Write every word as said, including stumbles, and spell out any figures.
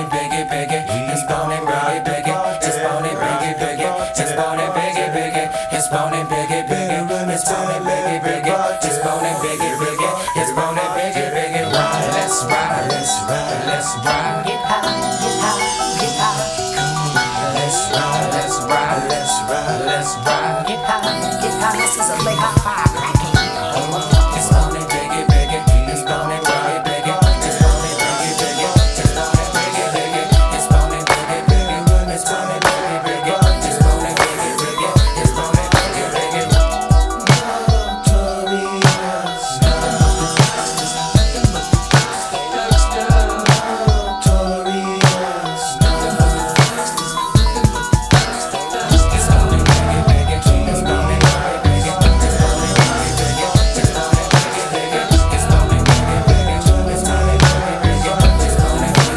it, biggie, biggie. It's bone it, biggie, biggie. It's bone it, biggie, biggie. It's bone it, biggie, biggie. It's bone it, biggie, biggie. It's bone it, biggie, biggie. It's bone it, biggie, biggie. It's bone it, biggie, biggie. Ride, let's ride, let's ride, let's ride. Get high.